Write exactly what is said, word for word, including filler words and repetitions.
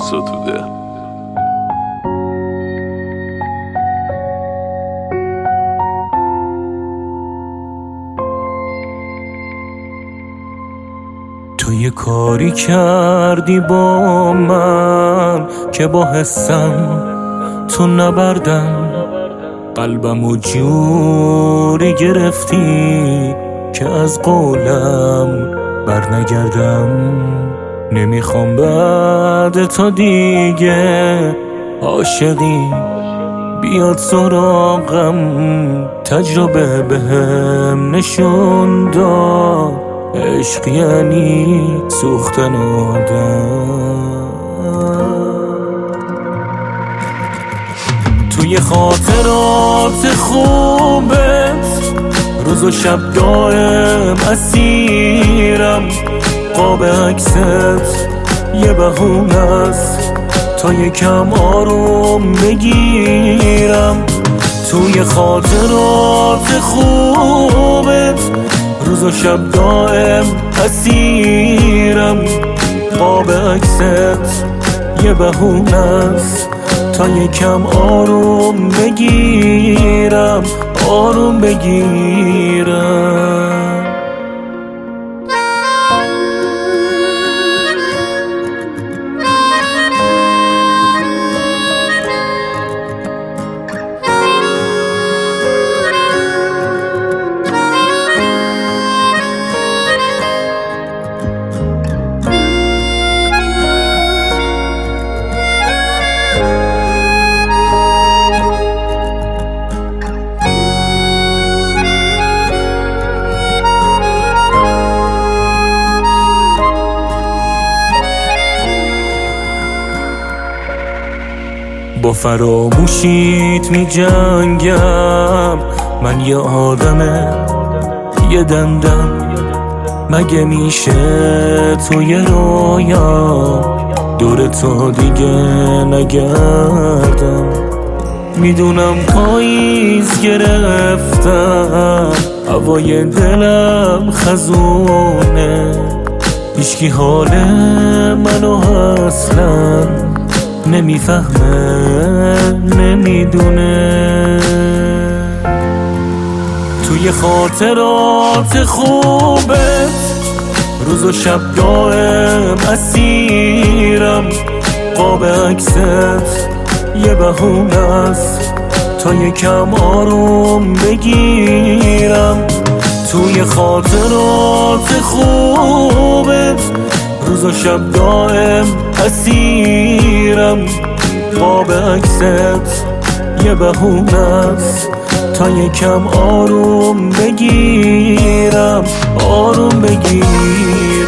ستوده. تو یه کاری کردی با من که با حسم تو نبردم، قلبمو جوری گرفتی که از قولم بر نگردم. نمیخوام بعد تا دیگه عاشقی بیاد سراغم، تجربه بهم نشون داد عشق یعنی سوختن آدم. توی خاطرات خوبت روز و شب دائم اسیرم، قاب عکست یه بهونه است تا یکم آروم بگیرم. توی خاطرات خوبت روز و شب دائم اسیرم، قاب عکست یه بهونه است تا یکم آروم بگیرم، آروم بگیرم. با فراموشیت می جنگم، من یه آدمه یه دندم. مگه میشه توی رویام دور تو دیگه نگردم؟ میدونم پاییز گرفتم، هوای دلم خزونه، هیچکی حال منو اصلا نمیفهمه نمیدونه. توی خاطرات خوبت روز و شب دائم اسیرم، قاب عکست یه بهونه است تا یکم آروم بگیرم. توی خاطرات خوبت روز و شب دائم اسیرم، قاب عکست یه بهونه است تا یکم آروم بگیرم، آروم بگیرم.